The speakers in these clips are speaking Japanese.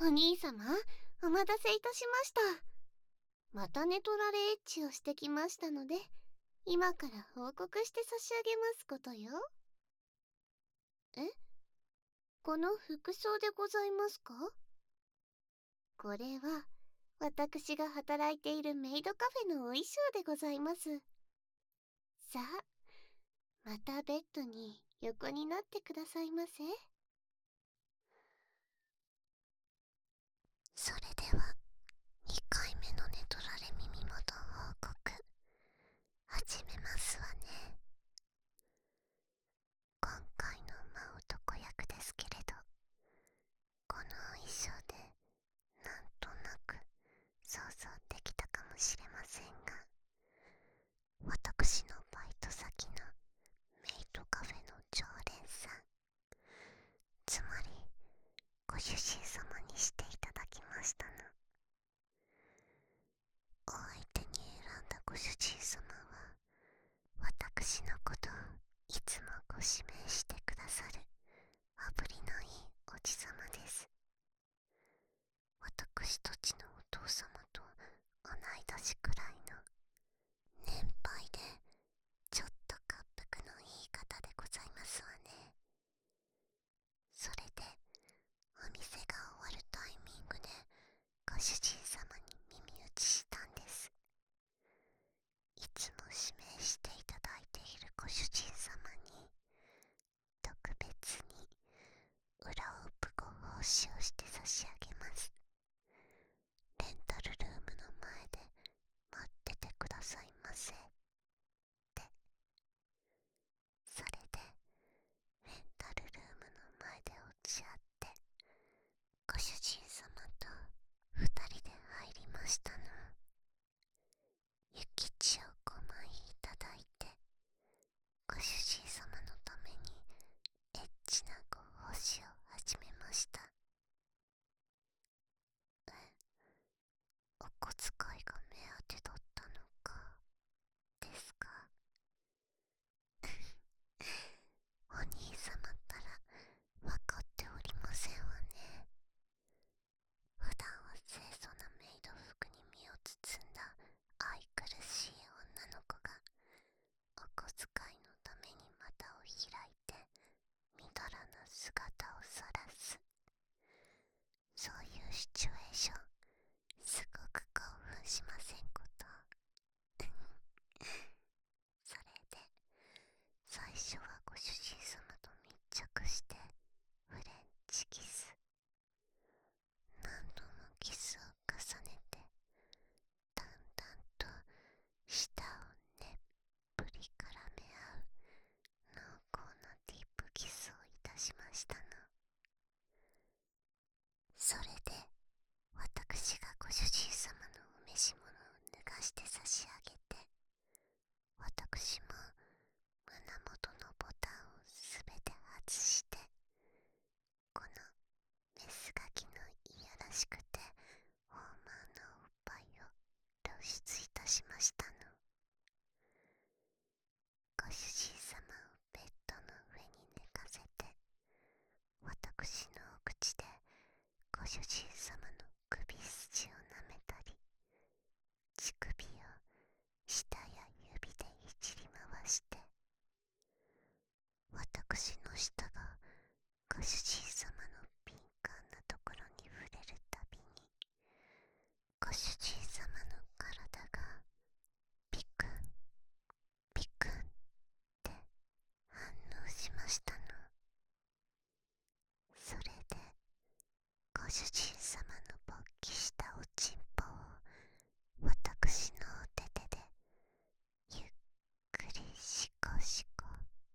お兄様、お待たせいたしました。また寝取られエッチをしてきましたので、今から報告して差し上げますことよ。え？この服装でございますか？これは、私が働いているメイドカフェのお衣装でございます。さあ、またベッドに横になってくださいませ。 それでは2回目の寝取られ耳元報告始めますわね。今回の真男役ですけれど、この衣装でなんとなく想像できたかもしれませんが、私のバイト先のメイドカフェの常連さん、つまりご主人様にしていただきましたの。お相手に選んだご主人様は、私のことをいつもご指名してくださる羽振りのいいおじさまです。私たちのお父様と同い年くらいの年配でちょっと恰幅のいい方でございますわね。それでお店が終わるタイミングでご主人様に耳打ちしたんです。いつも指名していただいているご主人様に特別に裏をプご奉仕をして差し上げます。レンタルルームの前で待っててくださいませって。それでレンタルルームの前で落ち合って、ご主人様と二人で入りましたの。諭吉を5枚いただいて、ご主人様のためにエッチなご奉仕を始めました。お小遣いが目当てだったのかですか？お兄様ったら分かっておりませんわね。普段は清楚なメイド服に身を包んだ愛くるしい女の子が、お小遣いのために股を開いてみだらな姿をさらす、そういうシチュエーション、すごく興奮しませんこと。それで最初はご主人様と密着してフレンチキス、何度もキスを重ねて、だんだんと舌をねっぷり絡め合う濃厚なディープキスをいたしましたの。それで私がご主人様のお召し物を脱がして差し上げて、私も胸元のボタンをすべて外して、このメスガキのいやらしくて豊満なおっぱいを露出いたしましたの。ご主人様をベッドの上に寝かせて、私のお口でご主人様の首筋を舐めたり、乳首を舌や指でいじり回して、私の舌がご主人様の敏感なところに触れるたびに、ご主人様の体がピクンピクンって反応しましたの。それでご主人様の勃起したおちんぽを私のお手手でゆっくりシコシコ、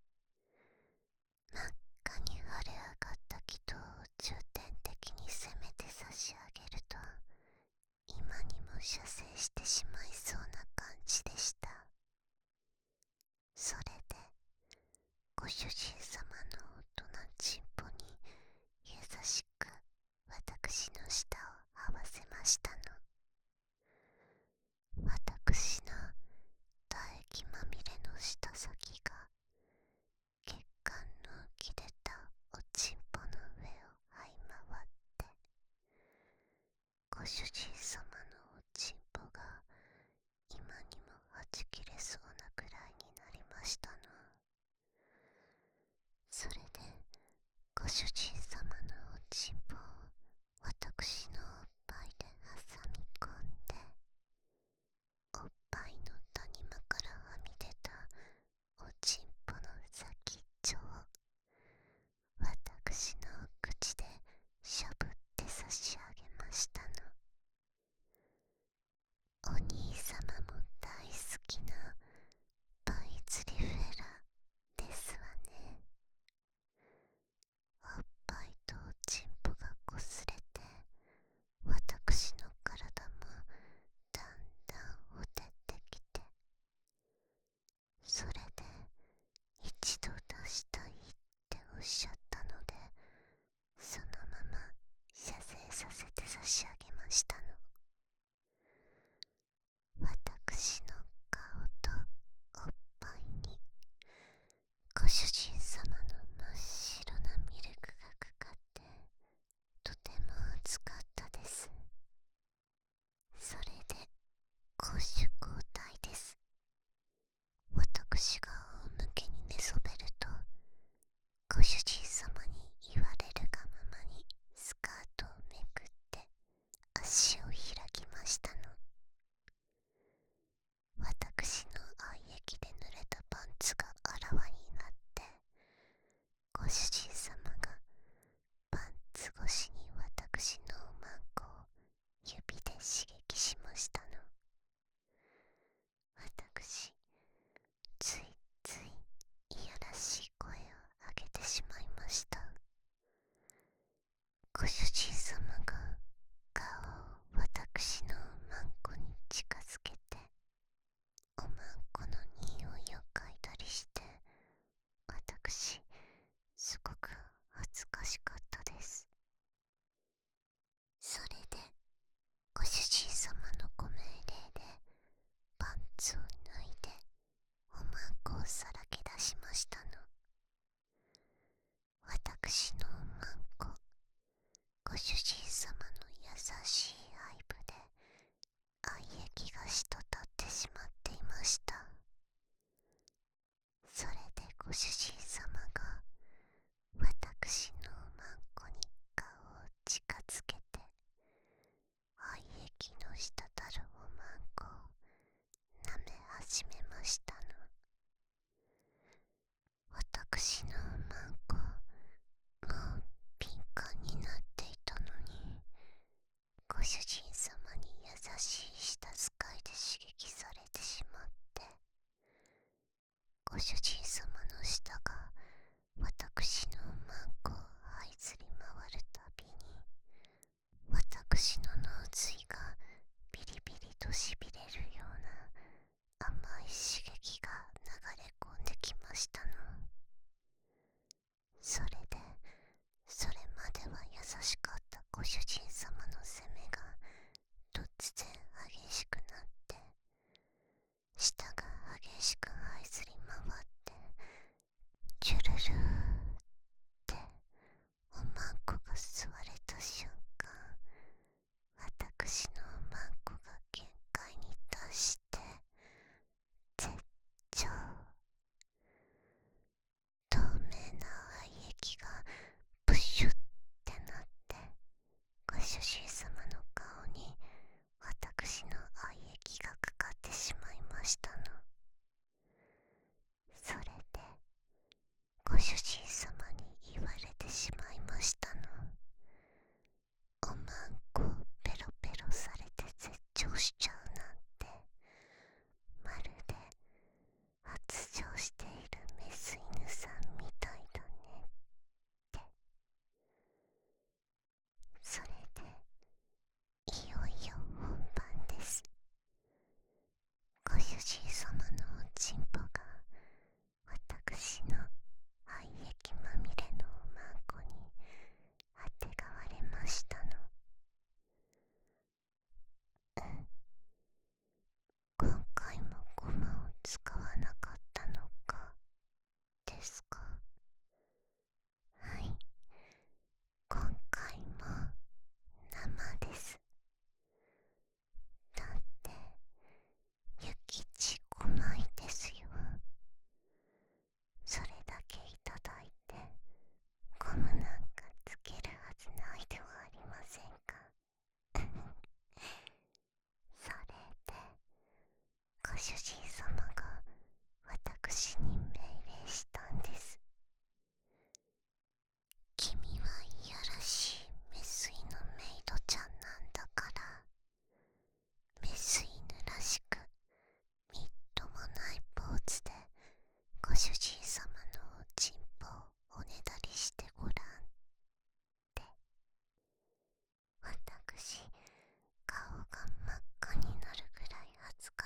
真っ赤に腫れ上がった気筒を重点的に攻めて差し上げると、今にも射精してしまいそうな感じでした。それでご主人様の大人ちんぽに優しく私の舌を合わせましたの。私の唾液まみれの舌先が血管の浮き出たおちんぽの上を這い回って、 主人様のおちんぽが今にもはち切れそうなくらいになりましたの。それでご主人様のおちんぽを私のおっぱいで挟み込んで、おっぱいの谷間からはみ出たおちんぽの先っちょを私の口でしゃぶって差し上げましたの。お兄様も大好きなパイズリフェラですわね。おっぱいとおちんぽがこすれて、私の体もだんだんほてってきて、それで一度出したいっておっしゃったので、そのまま射精させて差し上げましたの。私の顔とおっぱいにご主人様の真っ白なミルクがかかって、とても熱かったです。それで攻守交代です。私が仰向けに寝そべると、ご主人様に言われるがままにスカートをめくって足を開きましたの。私の愛液で濡れたパンツがあらわになって、ご主人様がパンツ越しに私のおまんこを指で刺激しましたの。私、ついついいやらしい声を上げてしまいました。ご主人様が顔を私のおまんこに近づけて、おまんこの匂いを嗅いだりして、私、すごく恥ずかしかったです。それで、ご主人様のご命令でパンツを脱いでおまんこをさらけ出しましたの。私のおまんこ、ご主人様の優しい愛撫で愛液が滴ってしまっていました。それでご主人様が私のおまんこに顔を近づけて、愛液の滴るおまんこを舐め始めましたの。私のおまんこ、もう敏感になっていたのに、ご主人様に優しい舌使いで刺激されてしまって、ご主人様の舌が私のおまんこを這いずり回るたびに、私の脳髄がビリビリとしびれるような甘い刺激が流れ込んできましたの。それで、それまでは優しかったご主人様の責めが突然激しくなって、舌が激しく這いずり回って、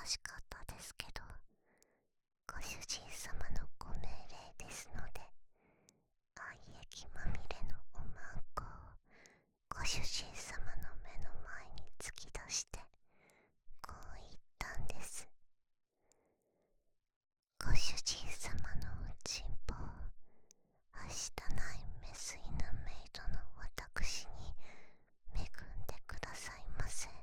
しかったですけど、ご主人様のご命令ですので、愛液まみれのおまんこをご主人様の目の前に突き出して、こう言ったんです。ご主人様のおちんぽをはしたないメス犬メイドの私に恵んでくださいませ。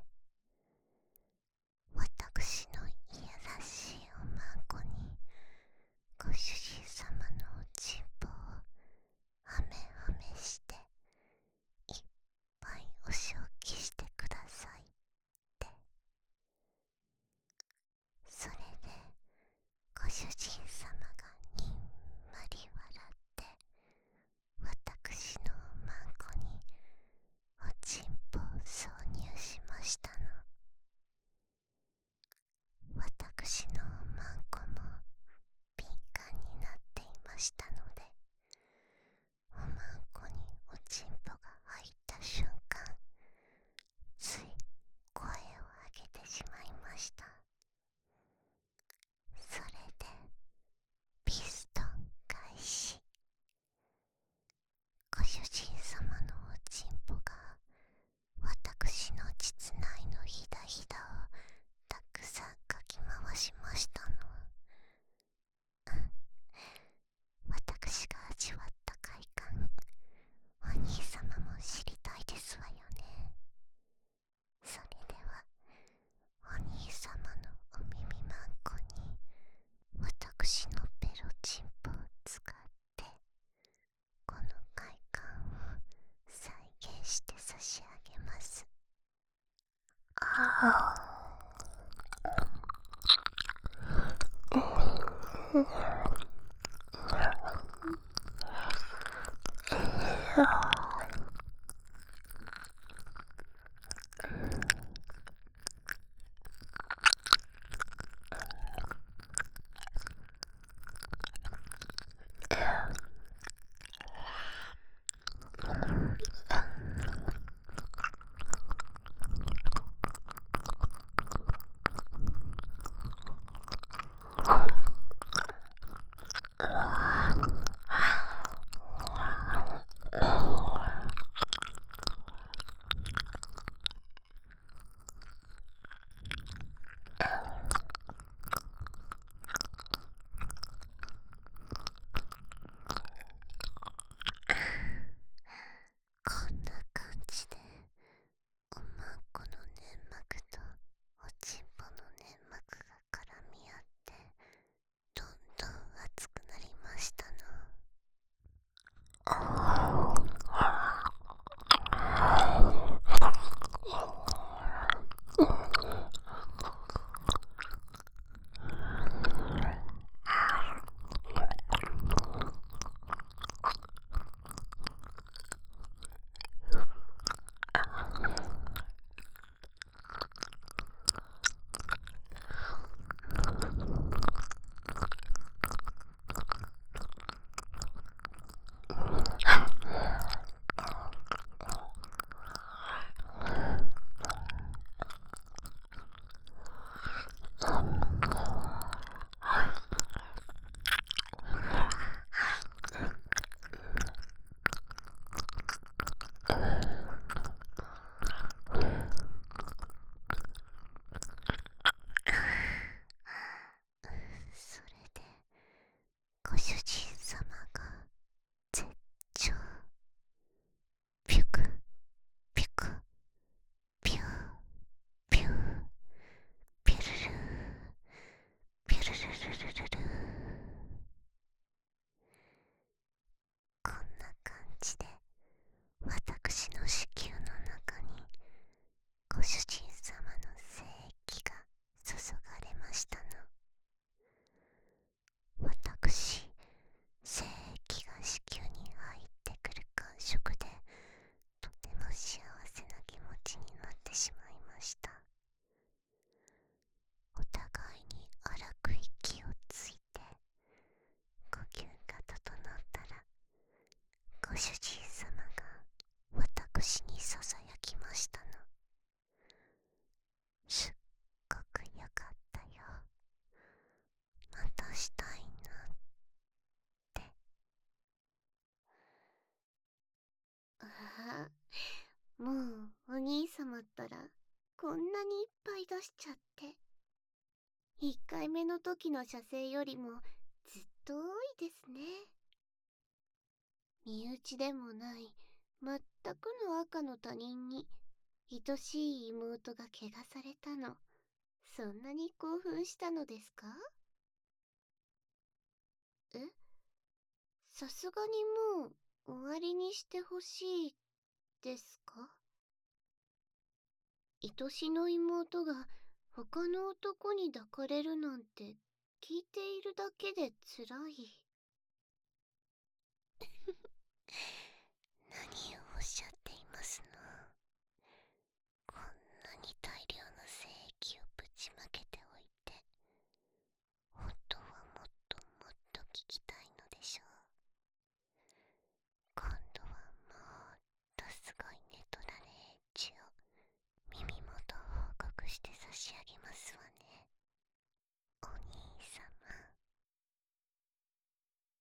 私のいやらしいおまんこにご主人様のおちんぽをはめはめしていっぱいお仕置きしてくださいって。それでご主人様がにんまり笑って私のおまんこにおちんぽを挿入しましたの。私のおまんこも敏感になっていましたので、おまんこにおちんぽが入った瞬間、つい声を上げてしまいました。それでピストン開始。ご主人様のおちんぽが私の膣内のひだひだをたくさんかき回しましたの。私が味わった快感、お兄様も知りたいですわよね。それではお兄様のお耳まんこに私のペロチンポを使ってこの快感を再現して差し上げます。こんな感じでおまんこの粘膜とおちんぽの粘膜が絡み合ってどんどん熱くなりましたの。それでご主人様が絶頂ピュクピュクピューピューピュルルーピュルルルルルルー、こんな感じで私の子宮の中にご主人様の精液が注がれましたの。私、精液が子宮に入ってくる感触でとても幸せな気持ちになってしまいました。お互いに荒く息をついて呼吸が整ったらご主人様が私にささやきましたの。すっごくよかったよ。 もうお兄様ったらこんなにいっぱい出しちゃって。1回目の時の射精よりもずっと多いですね。身内でもない全くの赤の他人に愛しい妹が怪我されたの、そんなに興奮したのですか？え、さすがにもう終わりにしてほしいですか？愛しの妹が他の男に抱かれるなんて聞いているだけでつらい。